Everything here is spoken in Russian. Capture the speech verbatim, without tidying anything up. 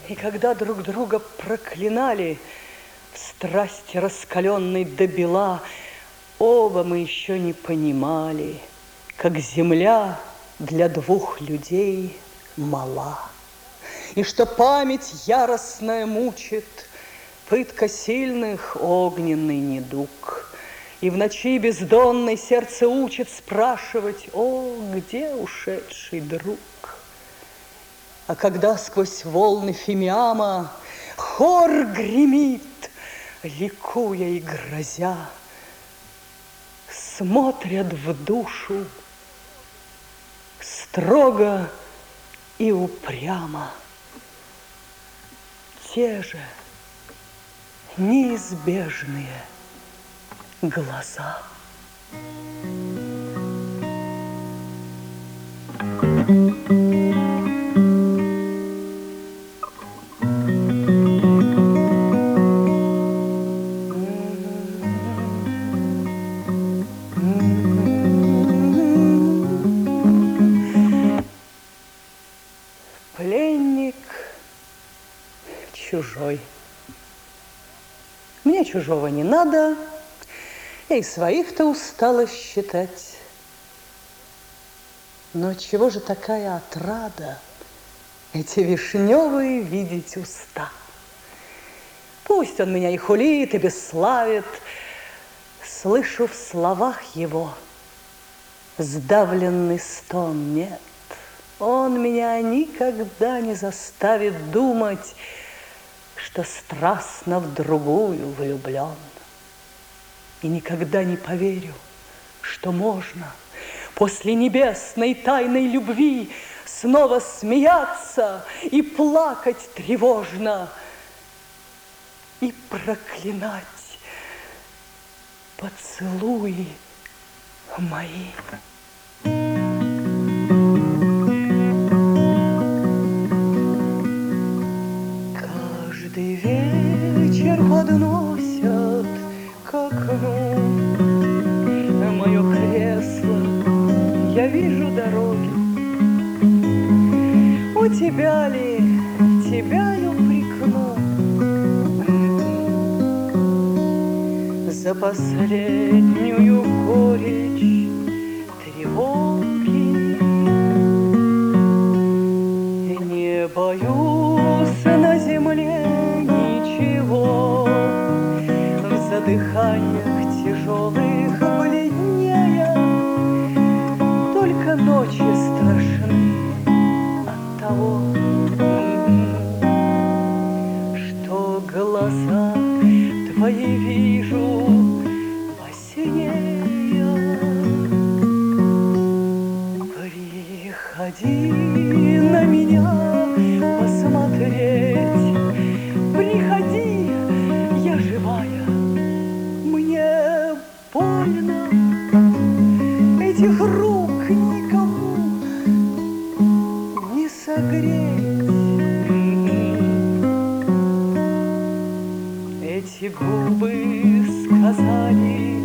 И когда друг друга проклинали в страсти раскаленной до бела, оба мы еще не понимали, как земля для двух людей мала. И что память яростная мучит, пытка сильных огненный недуг. И в ночи бездонной сердце учит спрашивать: о, где ушедший друг? А когда сквозь волны фимиама хор гремит, ликуя и грозя, смотрят в душу строго и упрямо те же неизбежные глаза. Пленник чужой. Мне чужого не надо, я и своих-то устала считать. Но чего же такая отрада эти вишневые видеть уста? Пусть он меня и хулит, и бесславит, слышу в словах его сдавленный стон. Нет, он меня никогда не заставит думать, что страстно в другую влюблен. И никогда не поверю, что можно после небесной тайной любви снова смеяться и плакать тревожно, и проклинать поцелуи мои. Каждый вечер подносят к окну мое кресло, я вижу дороги. У тебя ли, тебя ли упрекну за последнюю горечь тревоги? Не боюсь на земле ничего, в задыханиях тяжелых бледнее, только ночи страшны от того, что глаза твои вижу во сне. Приходи на меня посмотреть, приходи, я живая, мне больно, этих рук никому не согреть. Эти губы сказали: